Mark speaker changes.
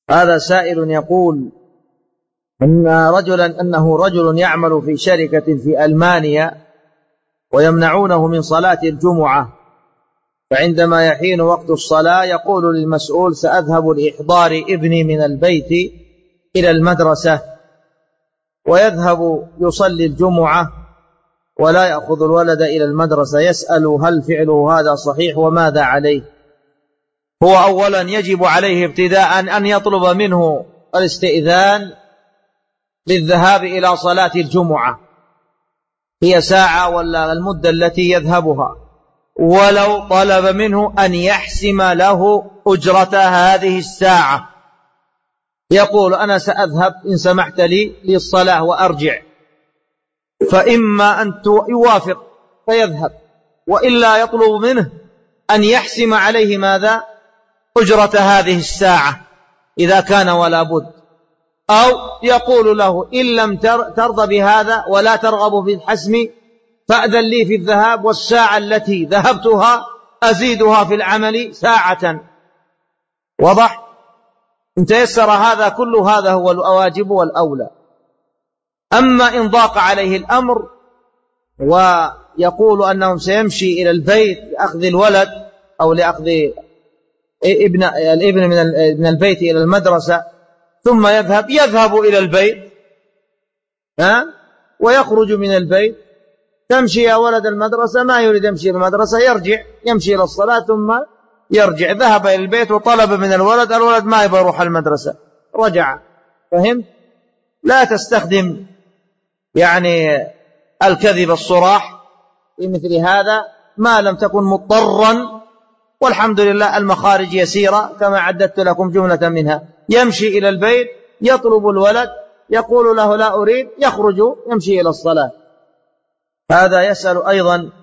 Speaker 1: هذا سائل يقول أنه رجل يعمل في شركة في ألمانيا ويمنعونه من صلاة الجمعة، فعندما يحين وقت الصلاة يقول للمسؤول: سأذهب لإحضار ابني من البيت إلى المدرسة، ويذهب يصلي الجمعة ولا يأخذ الولد إلى المدرسة. يسأل: هل فعله هذا صحيح وماذا عليه؟ هو أولا يجب عليه ابتداء أن يطلب منه الاستئذان للذهاب إلى صلاة الجمعة، هي ساعة ولا المدة التي يذهبها، ولو طلب منه أن يحسم له أجرة هذه الساعة، يقول: أنا سأذهب إن سمحت لي للصلاة وأرجع، فإما أن يوافق فيذهب، وإلا يطلب منه أن يحسم عليه ماذا؟ أجرة هذه الساعة إذا كان ولا بد، أو يقول له: إن لم ترضى بهذا ولا ترغب في الحسم فأذن لي في الذهاب، والساعة التي ذهبتها أزيدها في العمل ساعة. وضح؟ إن تيسر هذا كل هذا هو الواجب والأولى. أما إن ضاق عليه الأمر ويقول أنه سيمشي إلى البيت لأخذ الولد أو لأخذ الابن من البيت إلى المدرسة ثم يذهب إلى البيت ويخرج من البيت، تمشي يا ولد المدرسة، ما يريد يمشي إلى المدرسة، يرجع يمشي إلى الصلاة ثم يرجع. ذهب إلى البيت وطلب من الولد ما يبغى يروح المدرسة، رجع. فهمت؟ لا تستخدم الكذب الصراح في مثل هذا ما لم تكن مضطرا، والحمد لله المخارج يسيرة كما عددت لكم جملة منها. يمشي إلى البيت، يطلب الولد، يقول له: لا أريد، يخرج يمشي إلى الصلاة. هذا يسأل أيضا